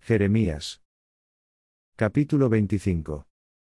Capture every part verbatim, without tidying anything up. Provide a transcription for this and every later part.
Jeremías. Capítulo veinticinco.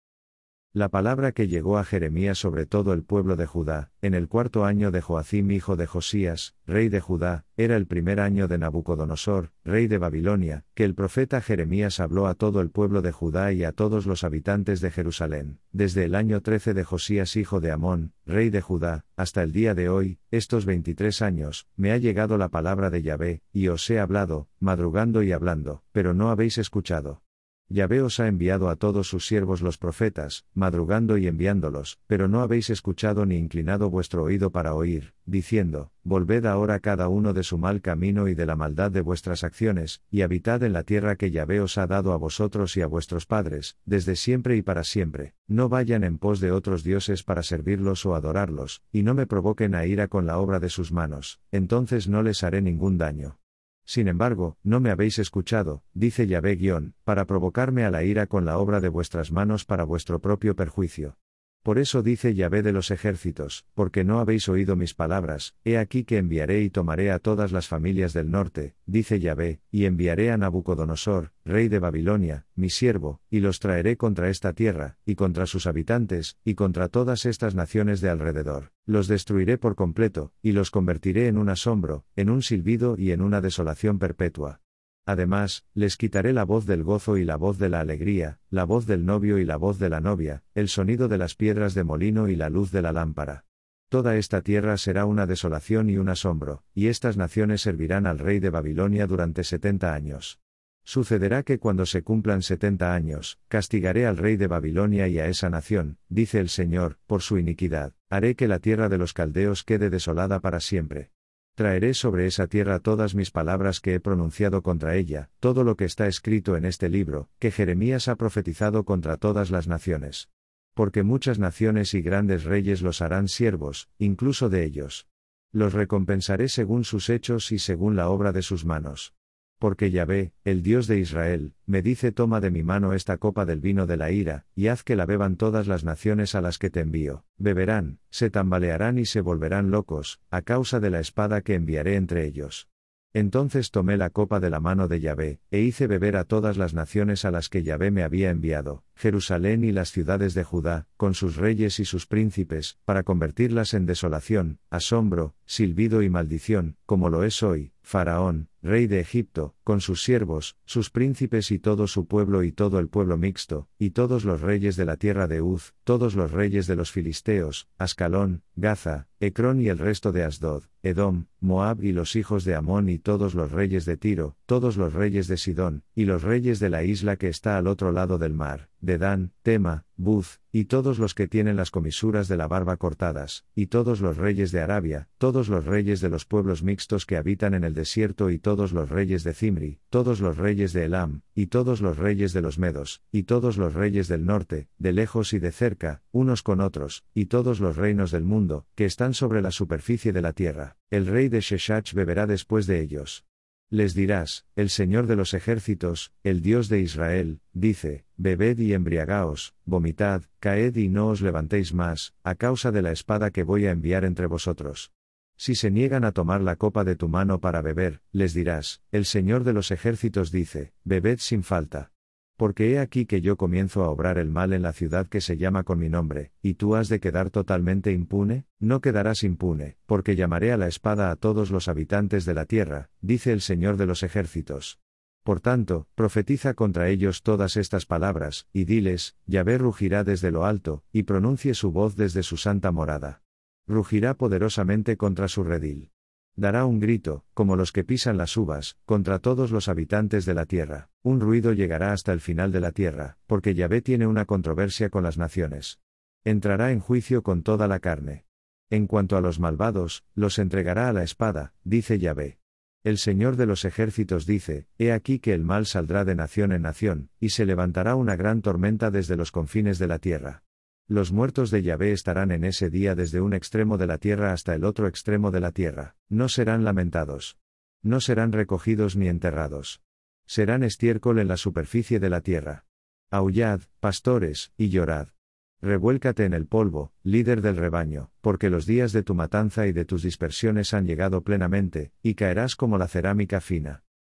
La palabra que llegó a Jeremías sobre todo el pueblo de Judá, en el cuarto año de Joacim hijo de Josías, rey de Judá, era el primer año de Nabucodonosor, rey de Babilonia, que el profeta Jeremías habló a todo el pueblo de Judá y a todos los habitantes de Jerusalén, desde el año trece de Josías hijo de Amón, rey de Judá, hasta el día de hoy, estos veintitrés años, me ha llegado la palabra de Yahvé, y os he hablado, madrugando y hablando, pero no habéis escuchado. Yahvé os ha enviado a todos sus siervos los profetas, madrugando y enviándolos, pero no habéis escuchado ni inclinado vuestro oído para oír, diciendo, volved ahora cada uno de su mal camino y de la maldad de vuestras acciones, y habitad en la tierra que Yahvé os ha dado a vosotros y a vuestros padres, desde siempre y para siempre. No vayan en pos de otros dioses para servirlos o adorarlos, y no me provoquen a ira con la obra de sus manos, entonces no les haré ningún daño. Sin embargo, no me habéis escuchado, dice Yahvé guión, para provocarme a la ira con la obra de vuestras manos para vuestro propio perjuicio. Por eso dice Yahvé de los ejércitos, porque no habéis oído mis palabras, he aquí que enviaré y tomaré a todas las familias del norte, dice Yahvé, y enviaré a Nabucodonosor, rey de Babilonia, mi siervo, y los traeré contra esta tierra, y contra sus habitantes, y contra todas estas naciones de alrededor. Los destruiré por completo, y los convertiré en un asombro, en un silbido y en una desolación perpetua. Además, les quitaré la voz del gozo y la voz de la alegría, la voz del novio y la voz de la novia, el sonido de las piedras de molino y la luz de la lámpara. Toda esta tierra será una desolación y un asombro, y estas naciones servirán al rey de Babilonia durante setenta años. Sucederá que cuando se cumplan setenta años, castigaré al rey de Babilonia y a esa nación, dice el Señor, por su iniquidad, haré que la tierra de los caldeos quede desolada para siempre. Traeré sobre esa tierra todas mis palabras que he pronunciado contra ella, todo lo que está escrito en este libro, que Jeremías ha profetizado contra todas las naciones. Porque muchas naciones y grandes reyes los harán siervos, incluso de ellos. Los recompensaré según sus hechos y según la obra de sus manos. Porque Yahvé, el Dios de Israel, me dice: toma de mi mano esta copa del vino de la ira, y haz que la beban todas las naciones a las que te envío. Beberán, se tambalearán y se volverán locos, a causa de la espada que enviaré entre ellos. Entonces tomé la copa de la mano de Yahvé, e hice beber a todas las naciones a las que Yahvé me había enviado, Jerusalén y las ciudades de Judá, con sus reyes y sus príncipes, para convertirlas en desolación, asombro, silbido y maldición, como lo es hoy, Faraón, rey de Egipto, con sus siervos, sus príncipes y todo su pueblo y todo el pueblo mixto, y todos los reyes de la tierra de Uz, todos los reyes de los filisteos, Ascalón, Gaza, Ecrón y el resto de Asdod, Edom, Moab y los hijos de Amón y todos los reyes de Tiro, todos los reyes de Sidón, y los reyes de la isla que está al otro lado del mar, Dedán, Tema, Buz, y todos los que tienen las comisuras de la barba cortadas, y todos los reyes de Arabia, todos los reyes de los pueblos mixtos que habitan en el desierto y todos los reyes de Zimri, todos los reyes de Elam, y todos los reyes de los Medos, y todos los reyes del norte, de lejos y de cerca, unos con otros, y todos los reinos del mundo, que están sobre la superficie de la tierra. El rey de Sheshach beberá después de ellos. Les dirás: el Señor de los ejércitos, el Dios de Israel, dice: bebed y embriagaos, vomitad, caed y no os levantéis más, a causa de la espada que voy a enviar entre vosotros. Si se niegan a tomar la copa de tu mano para beber, les dirás: el Señor de los ejércitos dice: bebed sin falta. Porque he aquí que yo comienzo a obrar el mal en la ciudad que se llama con mi nombre, y tú has de quedar totalmente impune. No quedarás impune, porque llamaré a la espada a todos los habitantes de la tierra, dice el Señor de los ejércitos. Por tanto, profetiza contra ellos todas estas palabras, y diles: Yahvé rugirá desde lo alto, y pronuncie su voz desde su santa morada. Rugirá poderosamente contra su redil. Dará un grito, como los que pisan las uvas, contra todos los habitantes de la tierra. Un ruido llegará hasta el final de la tierra, porque Yahvé tiene una controversia con las naciones. Entrará en juicio con toda la carne. En cuanto a los malvados, los entregará a la espada, dice Yahvé. El Señor de los ejércitos dice: he aquí que el mal saldrá de nación en nación, y se levantará una gran tormenta desde los confines de la tierra. Los muertos de Yahvé estarán en ese día desde un extremo de la tierra hasta el otro extremo de la tierra. No serán lamentados. No serán recogidos ni enterrados. Serán estiércol en la superficie de la tierra. Aullad, pastores, y llorad. Revuélcate en el polvo, líder del rebaño, porque los días de tu matanza y de tus dispersiones han llegado plenamente, y caerás como la cerámica fina.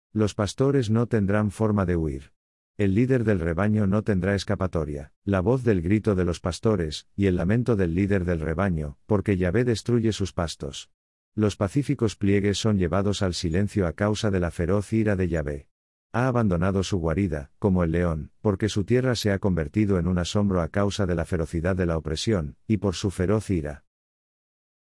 Los pastores no tendrán forma de huir. El líder del rebaño no tendrá escapatoria, la voz del grito de los pastores, y el lamento del líder del rebaño, porque Yahvé destruye sus pastos. Los pacíficos pliegues son llevados al silencio a causa de la feroz ira de Yahvé. Ha abandonado su guarida, como el león, porque su tierra se ha convertido en un asombro a causa de la ferocidad de la opresión, y por su feroz ira.